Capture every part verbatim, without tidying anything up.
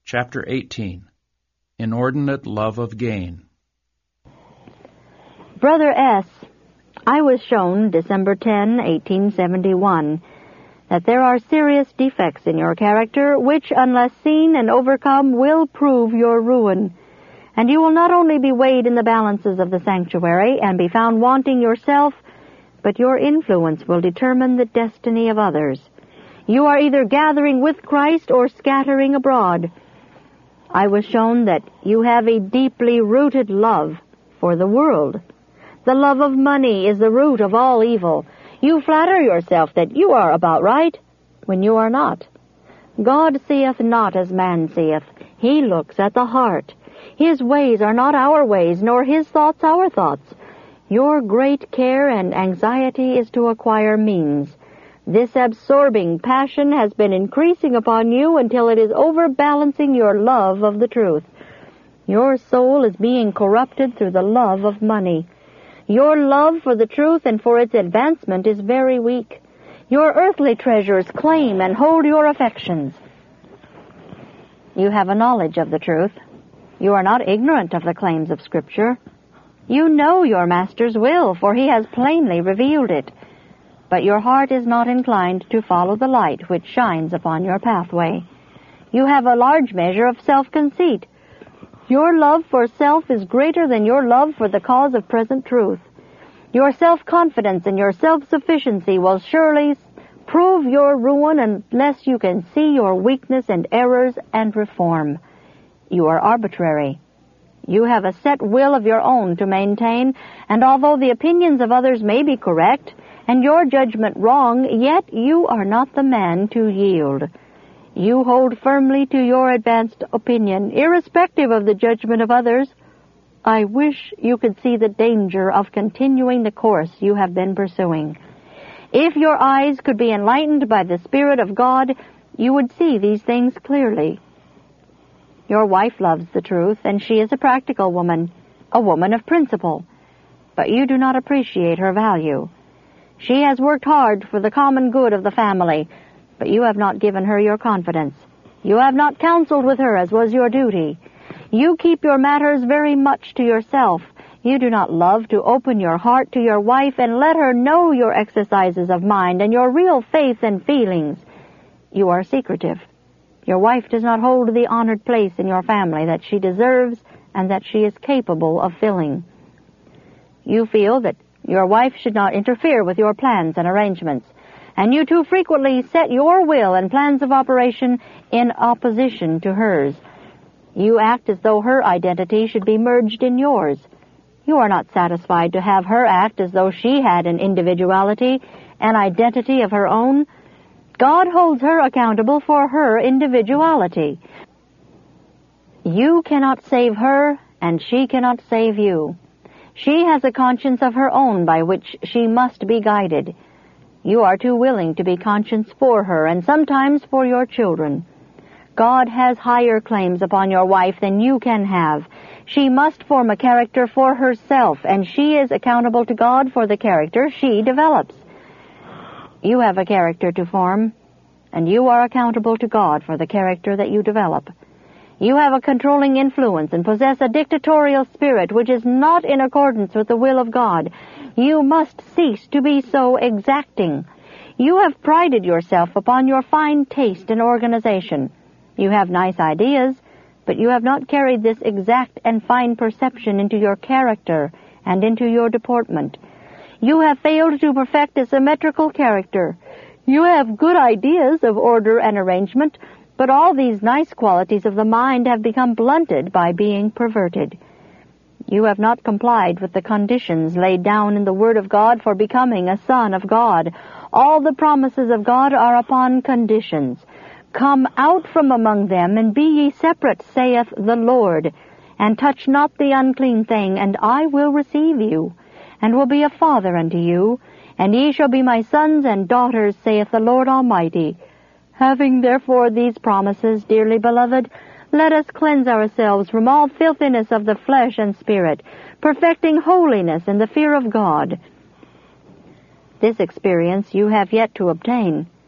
Chapter eighteen. Inordinate Love of Gain. Brother S., I was shown December tenth, eighteen seventy-one, that there are serious defects in your character which, unless seen and overcome, will prove your ruin. And you will not only be weighed in the balances of the sanctuary and be found wanting yourself, but your influence will determine the destiny of others. You are either gathering with Christ or scattering abroad. I was shown that you have a deeply rooted love for the world. The love of money is the root of all evil. You flatter yourself that you are about right, when you are not. God seeth not as man seeth. He looks at the heart. His ways are not our ways, nor his thoughts our thoughts. Your great care and anxiety is to acquire means. This absorbing passion has been increasing upon you until it is overbalancing your love of the truth. Your soul is being corrupted through the love of money. Your love for the truth and for its advancement is very weak. Your earthly treasures claim and hold your affections. You have a knowledge of the truth. You are not ignorant of the claims of Scripture. You know your Master's will, for he has plainly revealed it. But your heart is not inclined to follow the light which shines upon your pathway. You have a large measure of self-conceit. Your love for self is greater than your love for the cause of present truth. Your self-confidence and your self-sufficiency will surely prove your ruin unless you can see your weakness and errors and reform. You are arbitrary. You have a set will of your own to maintain, and although the opinions of others may be correct, and your judgment wrong, yet you are not the man to yield. You hold firmly to your advanced opinion, irrespective of the judgment of others. I wish you could see the danger of continuing the course you have been pursuing. If your eyes could be enlightened by the Spirit of God, you would see these things clearly. Your wife loves the truth, and she is a practical woman, a woman of principle. But you do not appreciate her value. She has worked hard for the common good of the family, but you have not given her your confidence. You have not counseled with her as was your duty. You keep your matters very much to yourself. You do not love to open your heart to your wife and let her know your exercises of mind and your real faith and feelings. You are secretive. Your wife does not hold the honored place in your family that she deserves and that she is capable of filling. You feel that your wife should not interfere with your plans and arrangements, and you too frequently set your will and plans of operation in opposition to hers. You act as though her identity should be merged in yours. You are not satisfied to have her act as though she had an individuality, an identity of her own. God holds her accountable for her individuality. You cannot save her, and she cannot save you. She has a conscience of her own by which she must be guided. You are too willing to be conscience for her, and sometimes for your children. God has higher claims upon your wife than you can have. She must form a character for herself, and she is accountable to God for the character she develops. You have a character to form, and you are accountable to God for the character that you develop. You have a controlling influence and possess a dictatorial spirit which is not in accordance with the will of God. You must cease to be so exacting. You have prided yourself upon your fine taste and organization. You have nice ideas, but you have not carried this exact and fine perception into your character and into your deportment. You have failed to perfect a symmetrical character. You have good ideas of order and arrangement, but all these nice qualities of the mind have become blunted by being perverted. You have not complied with the conditions laid down in the Word of God for becoming a son of God. All the promises of God are upon conditions. Come out from among them, and be ye separate, saith the Lord, and touch not the unclean thing, and I will receive you, and will be a father unto you, and ye shall be my sons and daughters, saith the Lord Almighty. Having therefore these promises, dearly beloved, let us cleanse ourselves from all filthiness of the flesh and spirit, perfecting holiness in the fear of God. This experience you have yet to obtain.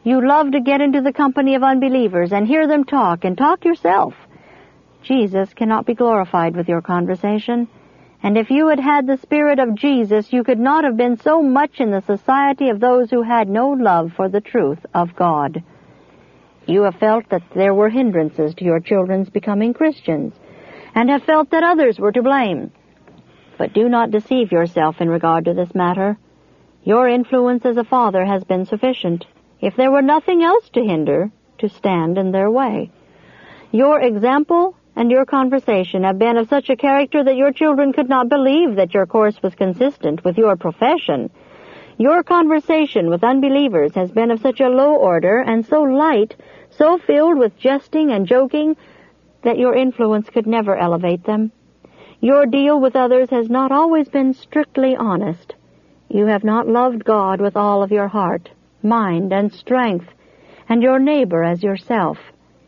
You love to get into the company of unbelievers and hear them talk and talk yourself. Jesus cannot be glorified with your conversation. And if you had had the Spirit of Jesus, you could not have been so much in the society of those who had no love for the truth of God. You have felt that there were hindrances to your children's becoming Christians, and have felt that others were to blame. But do not deceive yourself in regard to this matter. Your influence as a father has been sufficient, if there were nothing else to hinder, to stand in their way. Your example and your conversation have been of such a character that your children could not believe that your course was consistent with your profession. Your conversation with unbelievers has been of such a low order and so light, so filled with jesting and joking, that your influence could never elevate them. Your deal with others has not always been strictly honest. You have not loved God with all of your heart, mind, and strength, and your neighbor as yourself.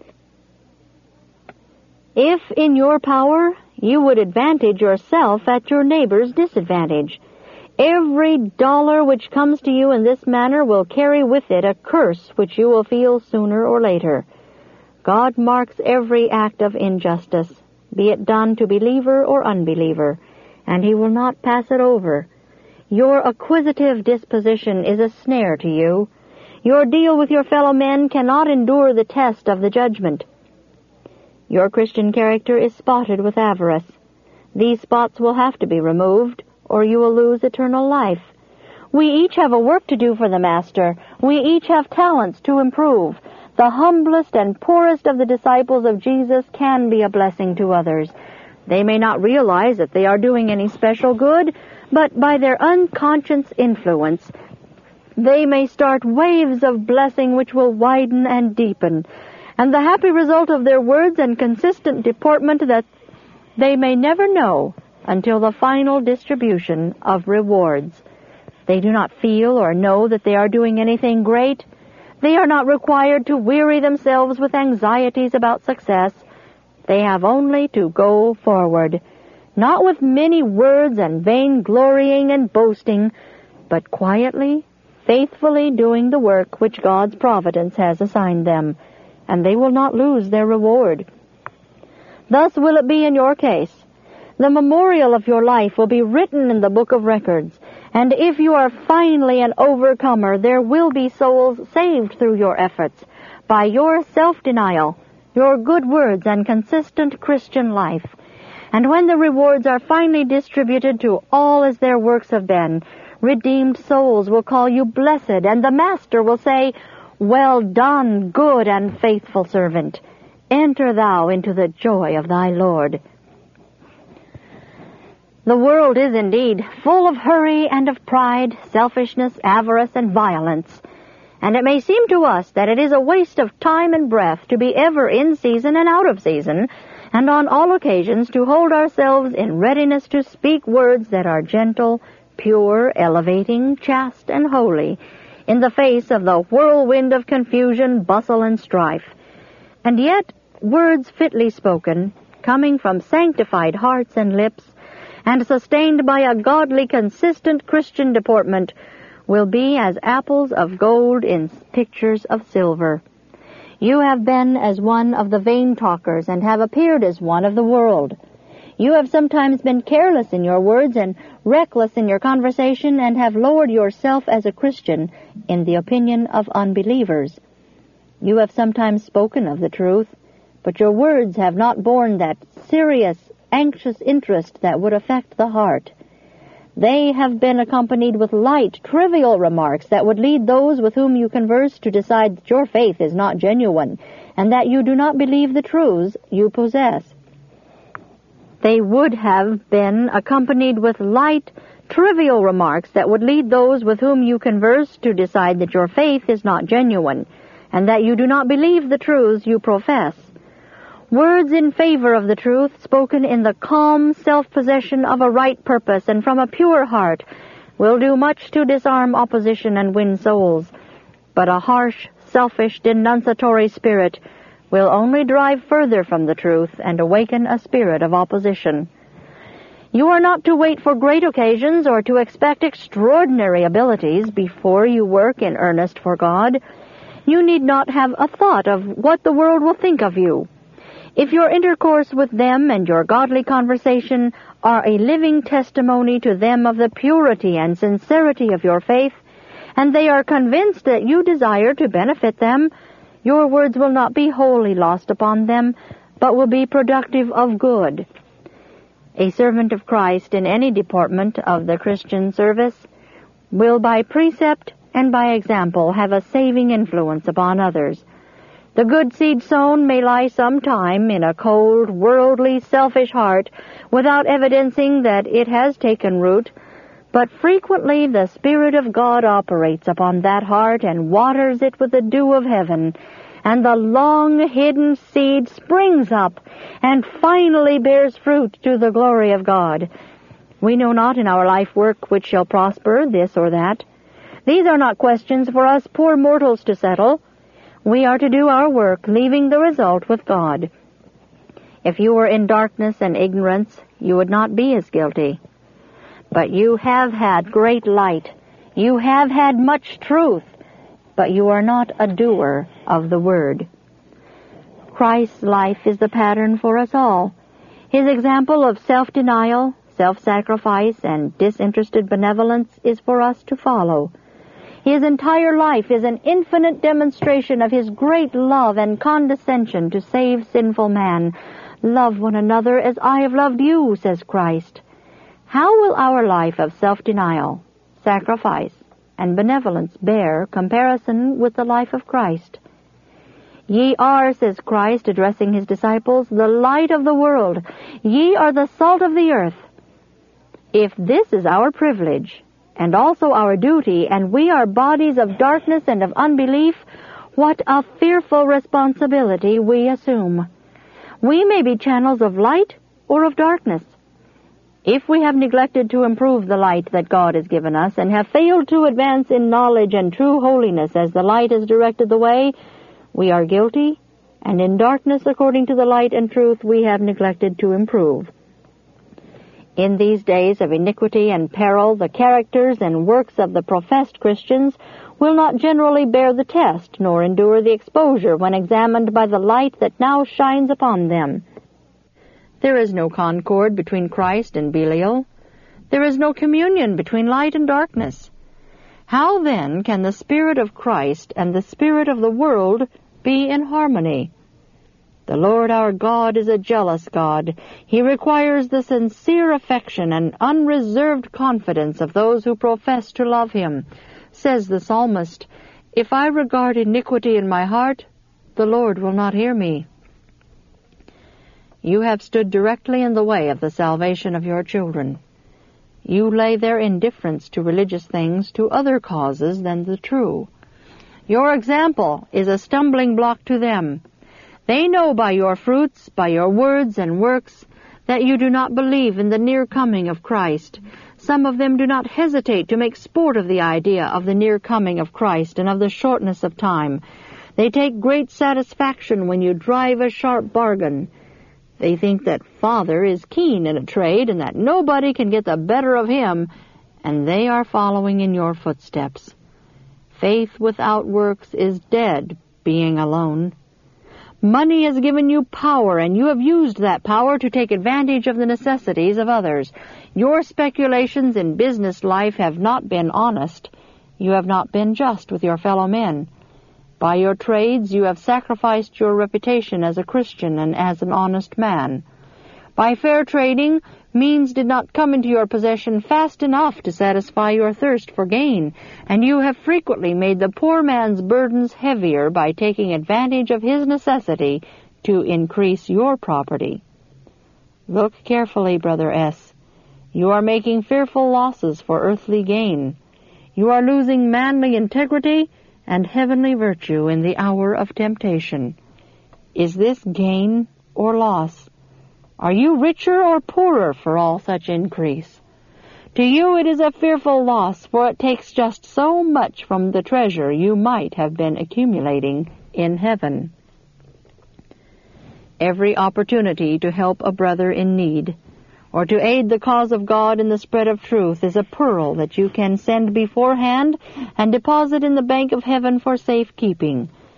If in your power, you would advantage yourself at your neighbor's disadvantage. Every dollar which comes to you in this manner will carry with it a curse which you will feel sooner or later. God marks every act of injustice, be it done to believer or unbeliever, and He will not pass it over. Your acquisitive disposition is a snare to you. Your deal with your fellow men cannot endure the test of the judgment. Your Christian character is spotted with avarice. These spots will have to be removed, or you will lose eternal life. We each have a work to do for the Master. We each have talents to improve. The humblest and poorest of the disciples of Jesus can be a blessing to others. They may not realize that they are doing any special good, but by their unconscious influence, they may start waves of blessing which will widen and deepen, and the happy result of their words and consistent deportment that they may never know until the final distribution of rewards. They do not feel or know that they are doing anything great. They are not required to weary themselves with anxieties about success. They have only to go forward, not with many words and vain glorying and boasting, but quietly, faithfully doing the work which God's providence has assigned them, and they will not lose their reward. Thus will it be in your case. The memorial of your life will be written in the book of records, and if you are finally an overcomer, there will be souls saved through your efforts, by your self-denial, your good words, and consistent Christian life. And when the rewards are finally distributed to all as their works have been, redeemed souls will call you blessed, and the Master will say, "Well done, good and faithful servant. Enter thou into the joy of thy Lord." The world is indeed full of hurry and of pride, selfishness, avarice, and violence, and it may seem to us that it is a waste of time and breath to be ever in season and out of season, and on all occasions to hold ourselves in readiness to speak words that are gentle, pure, elevating, chaste, and holy, in the face of the whirlwind of confusion, bustle, and strife. And yet, words fitly spoken, coming from sanctified hearts and lips, and sustained by a godly, consistent Christian deportment, will be as apples of gold in pictures of silver. You have been as one of the vain talkers, and have appeared as one of the world. You have sometimes been careless in your words and reckless in your conversation, and have lowered yourself as a Christian in the opinion of unbelievers. You have sometimes spoken of the truth, but your words have not borne that serious, anxious interest that would affect the heart. They have been accompanied with light, trivial remarks that would lead those with whom you converse to decide that your faith is not genuine, and that you do not believe the truths you possess. They would have been accompanied with light, trivial remarks that would lead those with whom you converse to decide that your faith is not genuine, and that you do not believe the truths you profess. Words in favor of the truth, spoken in the calm self-possession of a right purpose and from a pure heart, will do much to disarm opposition and win souls. But a harsh, selfish, denunciatory spirit will only drive further from the truth and awaken a spirit of opposition. You are not to wait for great occasions or to expect extraordinary abilities before you work in earnest for God. You need not have a thought of what the world will think of you. If your intercourse with them and your godly conversation are a living testimony to them of the purity and sincerity of your faith, and they are convinced that you desire to benefit them, your words will not be wholly lost upon them, but will be productive of good. A servant of Christ in any department of the Christian service will by precept and by example have a saving influence upon others. The good seed sown may lie some time in a cold, worldly, selfish heart without evidencing that it has taken root, but frequently the Spirit of God operates upon that heart and waters it with the dew of heaven, and the long-hidden seed springs up and finally bears fruit to the glory of God. We know not in our life work which shall prosper, this or that. These are not questions for us poor mortals to settle. We are to do our work, leaving the result with God. If you were in darkness and ignorance, you would not be as guilty. But you have had great light. You have had much truth, but you are not a doer of the word. Christ's life is the pattern for us all. His example of self-denial, self-sacrifice, and disinterested benevolence is for us to follow. His entire life is an infinite demonstration of his great love and condescension to save sinful man. Love one another as I have loved you, says Christ. How will our life of self-denial, sacrifice, and benevolence bear comparison with the life of Christ? Ye are, says Christ, addressing his disciples, the light of the world. Ye are the salt of the earth. If this is our privilege, and also our duty, and we are bodies of darkness and of unbelief, what a fearful responsibility we assume. We may be channels of light or of darkness. If we have neglected to improve the light that God has given us, and have failed to advance in knowledge and true holiness as the light has directed the way, we are guilty, and in darkness according to the light and truth we have neglected to improve. In these days of iniquity and peril, the characters and works of the professed Christians will not generally bear the test, nor endure the exposure when examined by the light that now shines upon them. There is no concord between Christ and Belial. There is no communion between light and darkness. How then can the Spirit of Christ and the spirit of the world be in harmony? The Lord our God is a jealous God. He requires the sincere affection and unreserved confidence of those who profess to love him. Says the psalmist, "If I regard iniquity in my heart, the Lord will not hear me." You have stood directly in the way of the salvation of your children. You lay their indifference to religious things to other causes than the true. Your example is a stumbling block to them. They know by your fruits, by your words and works, that you do not believe in the near coming of Christ. Some of them do not hesitate to make sport of the idea of the near coming of Christ and of the shortness of time. They take great satisfaction when you drive a sharp bargain. They think that Father is keen in a trade and that nobody can get the better of him, and they are following in your footsteps. Faith without works is dead, being alone. Money has given you power, and you have used that power to take advantage of the necessities of others. Your speculations in business life have not been honest. You have not been just with your fellow men. By your trades you have sacrificed your reputation as a Christian and as an honest man. By fair trading, means did not come into your possession fast enough to satisfy your thirst for gain, and you have frequently made the poor man's burdens heavier by taking advantage of his necessity to increase your property. Look carefully, Brother S. You are making fearful losses for earthly gain. You are losing manly integrity and heavenly virtue in the hour of temptation. Is this gain or loss? Are you richer or poorer for all such increase? To you it is a fearful loss, for it takes just so much from the treasure you might have been accumulating in heaven. Every opportunity to help a brother in need, or to aid the cause of God in the spread of truth, is a pearl that you can send beforehand and deposit in the bank of heaven for safekeeping.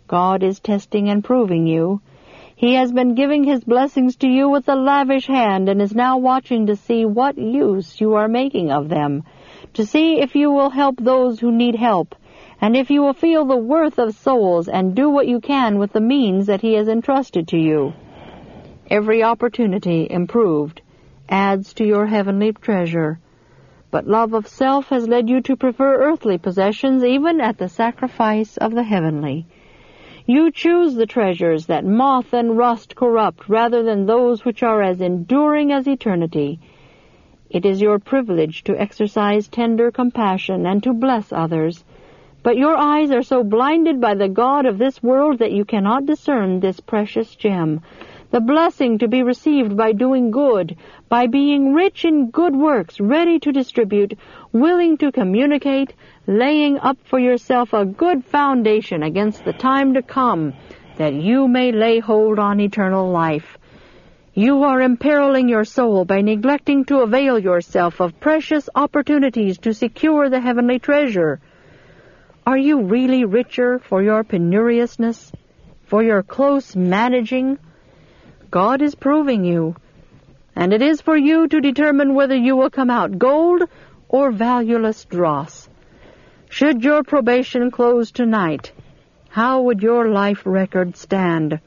God is testing and proving you. He has been giving His blessings to you with a lavish hand and is now watching to see what use you are making of them, to see if you will help those who need help, and if you will feel the worth of souls and do what you can with the means that He has entrusted to you. Every opportunity improved adds to your heavenly treasure, but love of self has led you to prefer earthly possessions even at the sacrifice of the heavenly. You choose the treasures that moth and rust corrupt rather than those which are as enduring as eternity. It is your privilege to exercise tender compassion and to bless others, but your eyes are so blinded by the God of this world that you cannot discern this precious gem, the blessing to be received by doing good, by being rich in good works, ready to distribute, willing to communicate, laying up for yourself a good foundation against the time to come, that you may lay hold on eternal life. You are imperiling your soul by neglecting to avail yourself of precious opportunities to secure the heavenly treasure. Are you really richer for your penuriousness, for your close managing? God is proving you, and it is for you to determine whether you will come out gold or valueless dross. Should your probation close tonight, how would your life record stand?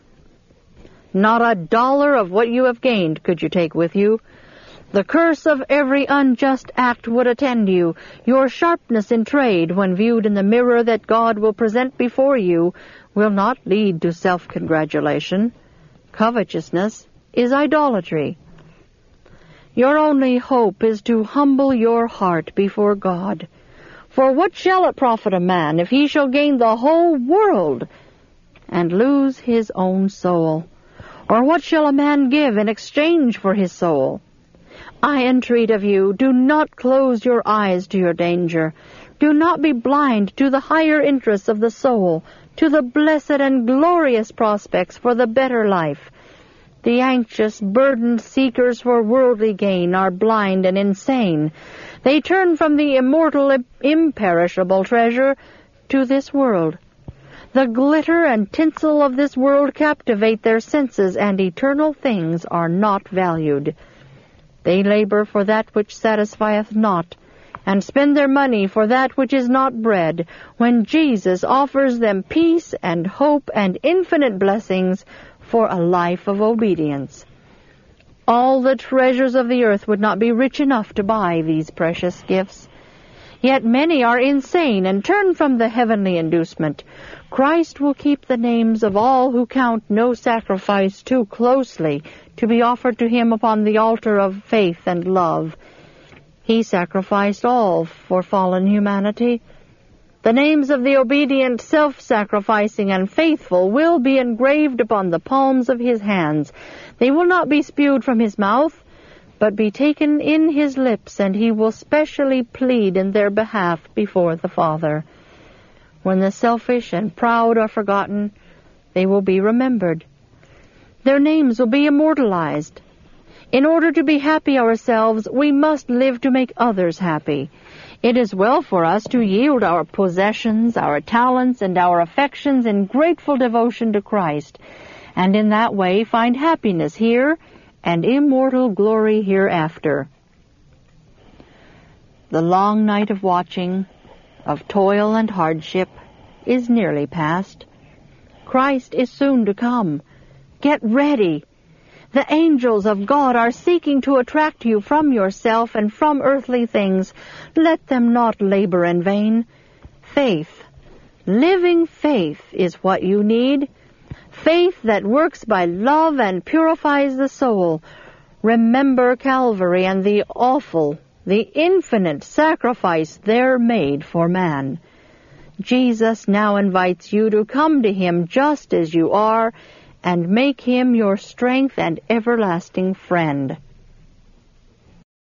Not a dollar of what you have gained could you take with you. The curse of every unjust act would attend you. Your sharpness in trade, when viewed in the mirror that God will present before you, will not lead to self-congratulation. Covetousness is idolatry. Your only hope is to humble your heart before God. For what shall it profit a man if he shall gain the whole world and lose his own soul? Or what shall a man give in exchange for his soul? I entreat of you, do not close your eyes to your danger. Do not be blind to the higher interests of the soul, to the blessed and glorious prospects for the better life. The anxious, burdened seekers for worldly gain are blind and insane. They turn from the immortal, imperishable treasure to this world. The glitter and tinsel of this world captivate their senses, and eternal things are not valued. They labor for that which satisfieth not, and spend their money for that which is not bread, when Jesus offers them peace and hope and infinite blessings for a life of obedience. All the treasures of the earth would not be rich enough to buy these precious gifts. Yet many are insane and turn from the heavenly inducement. Christ will keep the names of all who count no sacrifice too closely to be offered to Him upon the altar of faith and love. He sacrificed all for fallen humanity. The names of the obedient, self-sacrificing, and faithful will be engraved upon the palms of His hands. They will not be spewed from His mouth, but be taken in His lips, and He will specially plead in their behalf before the Father. When the selfish and proud are forgotten, they will be remembered. Their names will be immortalized. In order to be happy ourselves, we must live to make others happy. It is well for us to yield our possessions, our talents, and our affections in grateful devotion to Christ, and in that way find happiness here and immortal glory hereafter. The long night of watching, of toil and hardship, is nearly past. Christ is soon to come. Get ready. The angels of God are seeking to attract you from yourself and from earthly things. Let them not labor in vain. Faith, living faith, is what you need. Faith that works by love and purifies the soul. Remember Calvary and the awful, the infinite sacrifice there made for man. Jesus now invites you to come to Him just as you are, and make Him your strength and everlasting friend.